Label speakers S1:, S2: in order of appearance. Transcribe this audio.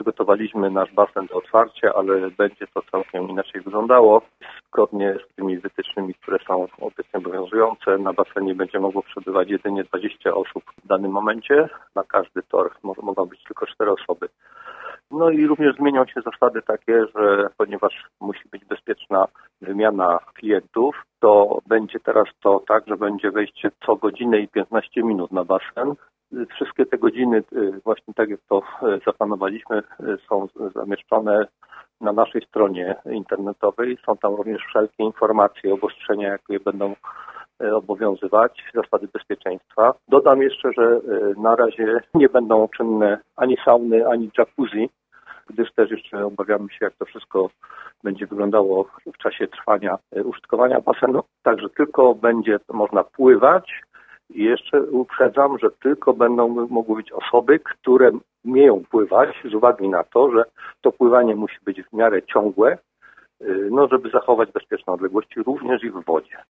S1: przygotowaliśmy nasz basen do otwarcia, ale będzie to całkiem inaczej wyglądało. Zgodnie z tymi wytycznymi, które są obecnie obowiązujące, na basenie będzie mogło przebywać jedynie 20 osób w danym momencie. Na każdy tor mogą być tylko 4 osoby. No i również zmienią się zasady takie, że ponieważ musi być bezpieczna wymiana klientów, to będzie teraz to tak, że będzie wejście co godzinę i 15 minut na basen. Wszystkie te godziny, właśnie tak jak to zaplanowaliśmy, są zamieszczone na naszej stronie internetowej. Są tam również wszelkie informacje, obostrzenia, jakie będą obowiązywać, zasady bezpieczeństwa. Dodam jeszcze, że na razie nie będą czynne ani sauny, ani jacuzzi, gdyż też jeszcze obawiamy się, jak to wszystko będzie wyglądało w czasie trwania użytkowania basenu. Także tylko będzie można pływać i jeszcze uprzedzam, że tylko będą mogły być osoby, które umieją pływać z uwagi na to, że to pływanie musi być w miarę ciągłe, żeby zachować bezpieczne odległości również i w wodzie.